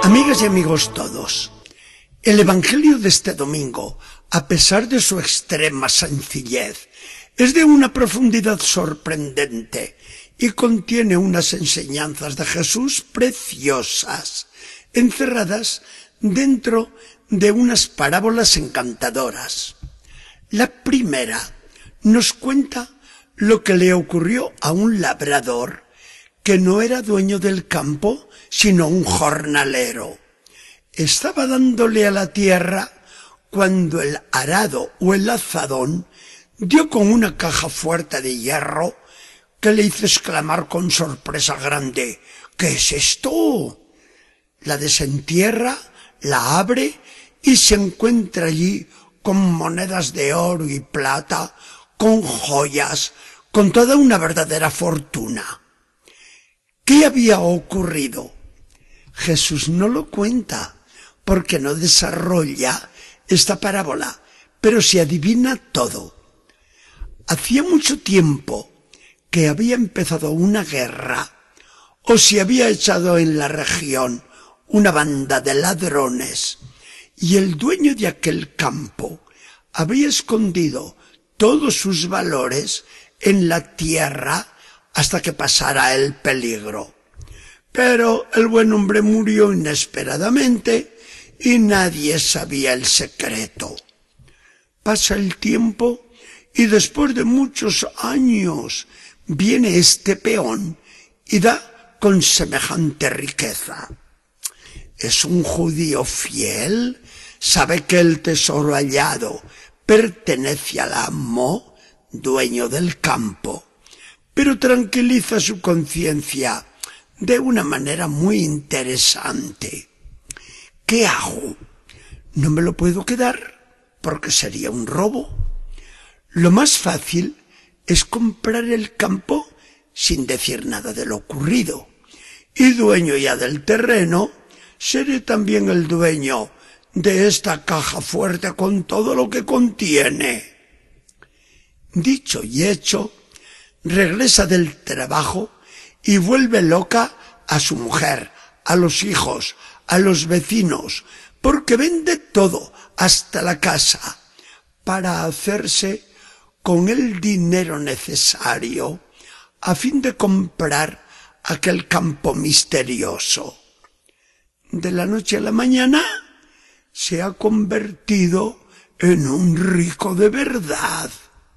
Amigas y amigos todos, el Evangelio de este domingo, a pesar de su extrema sencillez, es de una profundidad sorprendente y contiene unas enseñanzas de Jesús preciosas, encerradas dentro de unas parábolas encantadoras. La primera nos cuenta lo que le ocurrió a un labrador que no era dueño del campo, sino un jornalero. Estaba dándole a la tierra cuando el arado o el azadón dio con una caja fuerte de hierro que le hizo exclamar con sorpresa grande: ¿Qué es esto? La desentierra, la abre y se encuentra allí con monedas de oro y plata, con joyas, con toda una verdadera fortuna. ¿Qué había ocurrido? Jesús no lo cuenta, porque no desarrolla esta parábola, pero se adivina todo. Hacía mucho tiempo que había empezado una guerra, o se había echado en la región una banda de ladrones, y el dueño de aquel campo había escondido todos sus valores en la tierra hasta que pasara el peligro. Pero el buen hombre murió inesperadamente y nadie sabía el secreto. Pasa el tiempo y después de muchos años viene este peón y da con semejante riqueza. Es un judío fiel, sabe que el tesoro hallado pertenece al amo, dueño del campo, pero tranquiliza su conciencia de una manera muy interesante. ¿Qué hago? No me lo puedo quedar porque sería un robo. Lo más fácil es comprar el campo sin decir nada de lo ocurrido. Y dueño ya del terreno, seré también el dueño de esta caja fuerte con todo lo que contiene. Dicho y hecho, regresa del trabajo y vuelve loca a su mujer, a los hijos, a los vecinos, porque vende todo, hasta la casa, para hacerse con el dinero necesario a fin de comprar aquel campo misterioso. De la noche a la mañana se ha convertido en un rico de verdad.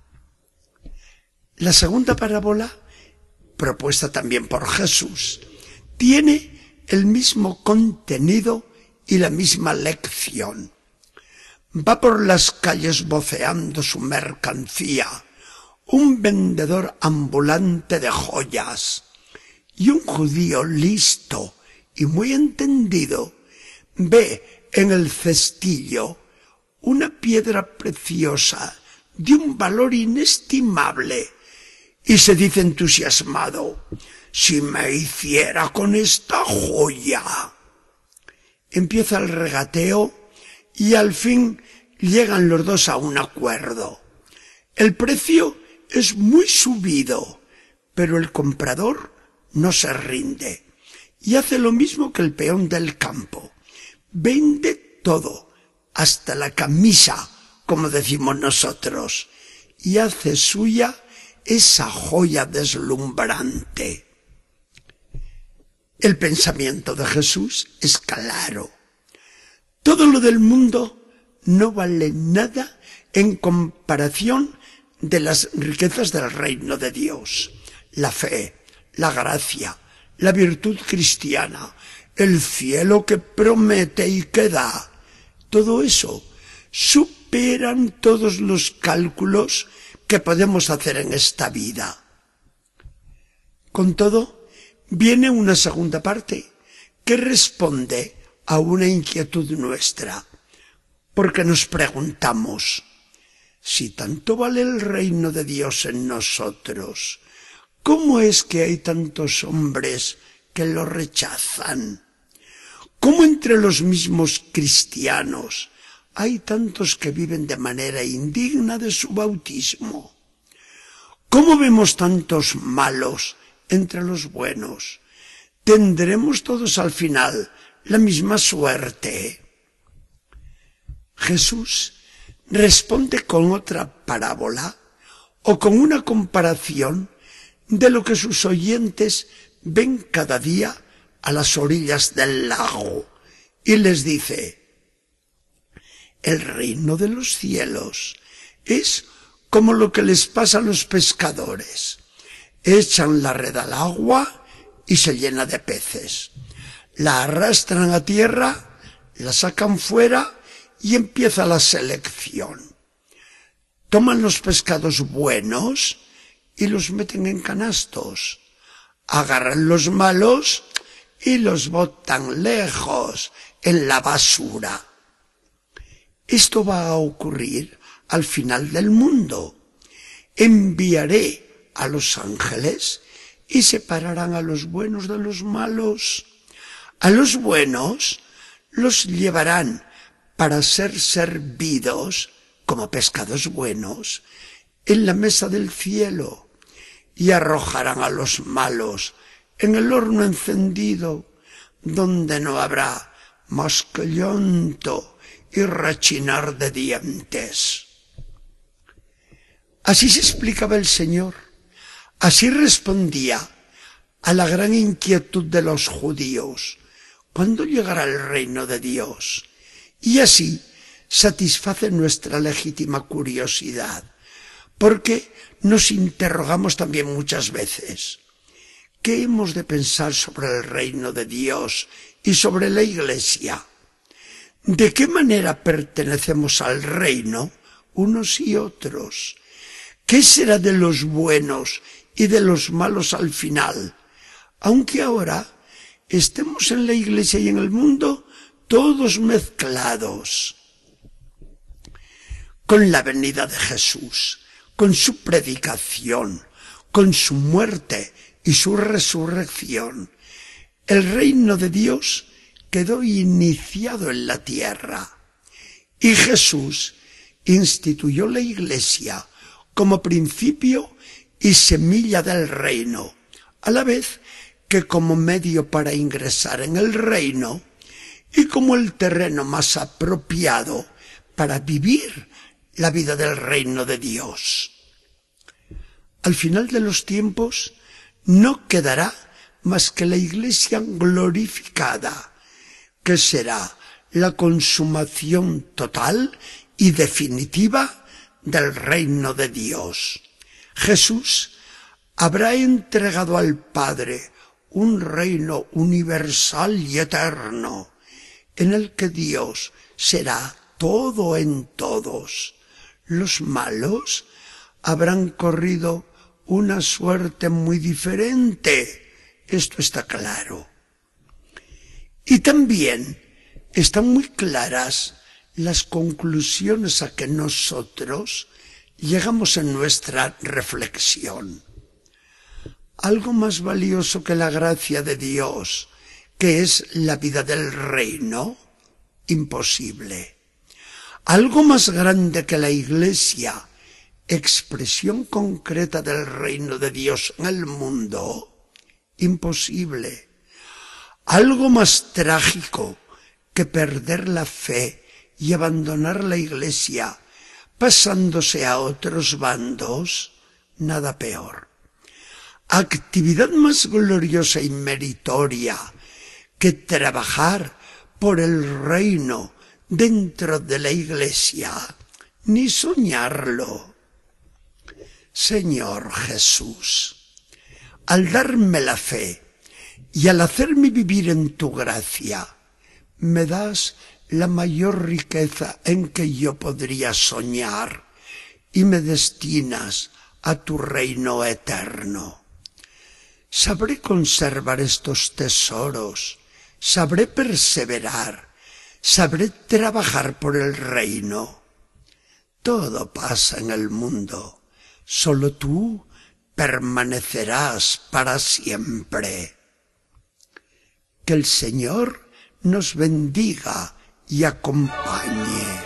La segunda parábola, propuesta también por Jesús, tiene el mismo contenido y la misma lección. Va por las calles voceando su mercancía, un vendedor ambulante de joyas, y un judío listo y muy entendido ve en el cestillo una piedra preciosa de un valor inestimable y se dice entusiasmado: si me hiciera con esta joya. Empieza el regateo y al fin llegan los dos a un acuerdo. El precio es muy subido, pero el comprador no se rinde y hace lo mismo que el peón del campo. Vende todo, hasta la camisa, como decimos nosotros, y hace suya esa joya deslumbrante. El pensamiento de Jesús es claro. Todo lo del mundo no vale nada en comparación de las riquezas del reino de Dios. La fe, la gracia, la virtud cristiana, el cielo que promete y que da, todo eso superan todos los cálculos que podemos hacer en esta vida. Con todo, viene una segunda parte que responde a una inquietud nuestra, porque nos preguntamos: si tanto vale el reino de Dios en nosotros, ¿cómo es que hay tantos hombres que lo rechazan? ¿Cómo entre los mismos cristianos hay tantos que viven de manera indigna de su bautismo? ¿Cómo vemos tantos malos entre los buenos? ¿Tendremos todos al final la misma suerte. Jesús responde con otra parábola o con una comparación de lo que sus oyentes ven cada día a las orillas del lago y les dice: el reino de los cielos es como lo que les pasa a los pescadores. Echan la red al agua y se llena de peces. La arrastran a tierra, la sacan fuera y empieza la selección. Toman los pescados buenos y los meten en canastos. Agarran los malos y los botan lejos en la basura. Esto va a ocurrir al final del mundo. Enviaré a los ángeles y separarán a los buenos de los malos. A los buenos los llevarán para ser servidos como pescados buenos en la mesa del cielo y arrojarán a los malos en el horno encendido, donde no habrá más que llanto y rechinar de dientes. Así se explicaba el Señor, así respondía a la gran inquietud de los judíos: ¿cuándo llegará el reino de Dios? Y así satisface nuestra legítima curiosidad, porque nos interrogamos también muchas veces: ¿qué hemos de pensar sobre el reino de Dios y sobre la Iglesia? ¿De qué manera pertenecemos al reino unos y otros? ¿Qué será de los buenos y de los malos al final? Aunque ahora estemos en la Iglesia y en el mundo todos mezclados. Con la venida de Jesús, con su predicación, con su muerte y su resurrección, el reino de Dios quedó iniciado en la tierra. Y Jesús instituyó la Iglesia como principio y semilla del reino, a la vez que como medio para ingresar en el reino y como el terreno más apropiado para vivir la vida del reino de Dios. Al final de los tiempos no quedará más que la Iglesia glorificada, que será la consumación total y definitiva del reino de Dios. Jesús habrá entregado al Padre un reino universal y eterno, en el que Dios será todo en todos. Los malos habrán corrido una suerte muy diferente, esto está claro. Y también están muy claras las conclusiones a que nosotros llegamos en nuestra reflexión. Algo más valioso que la gracia de Dios, que es la vida del reino, imposible. Algo más grande que la Iglesia, expresión concreta del reino de Dios en el mundo, imposible. Algo más trágico que perder la fe y abandonar la Iglesia, pasándose a otros bandos, nada peor. Actividad más gloriosa y meritoria que trabajar por el reino dentro de la Iglesia, ni soñarlo. Señor Jesús, al darme la fe y al hacerme vivir en tu gracia, me das la mayor riqueza en que yo podría soñar y me destinas a tu reino eterno. Sabré conservar estos tesoros, sabré perseverar, sabré trabajar por el reino. Todo pasa en el mundo, solo tú permanecerás para siempre. Que el Señor nos bendiga y acompañe.